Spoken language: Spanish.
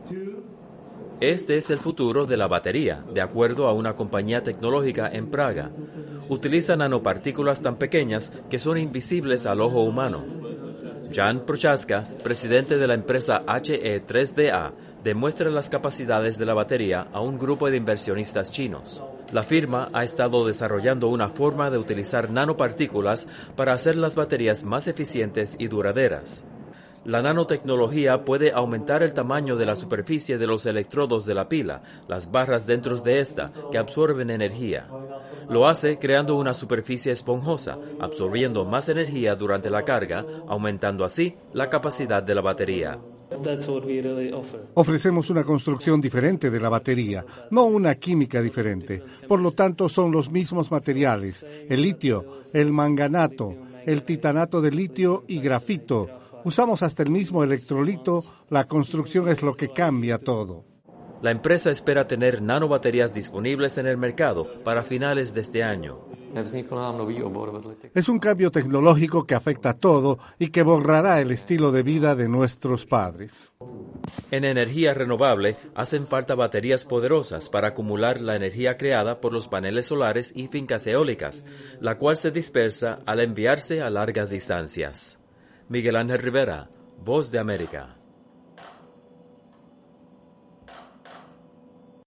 Este es el futuro de la batería, de acuerdo a una compañía tecnológica en Praga. Utiliza nanopartículas tan pequeñas que son invisibles al ojo humano. Jan Prochaska, presidente de la empresa HE3DA, demuestra las capacidades de la batería a un grupo de inversionistas chinos. La firma ha estado desarrollando una forma de utilizar nanopartículas para hacer las baterías más eficientes y duraderas. La nanotecnología puede aumentar el tamaño de la superficie de los electrodos de la pila, las barras dentro de esta, que absorben energía. Lo hace creando una superficie esponjosa, absorbiendo más energía durante la carga, aumentando así la capacidad de la batería. Ofrecemos una construcción diferente de la batería, no una química diferente. Por lo tanto, son los mismos materiales, el litio, el manganato, el titanato de litio y grafito. Usamos hasta el mismo electrolito, la construcción es lo que cambia todo. La empresa espera tener nanobaterías disponibles en el mercado para finales de este año. Es un cambio tecnológico que afecta a todo y que borrará el estilo de vida de nuestros padres. En energía renovable hacen falta baterías poderosas para acumular la energía creada por los paneles solares y fincas eólicas, la cual se dispersa al enviarse a largas distancias. Miguel Ángel Rivera, Voz de América.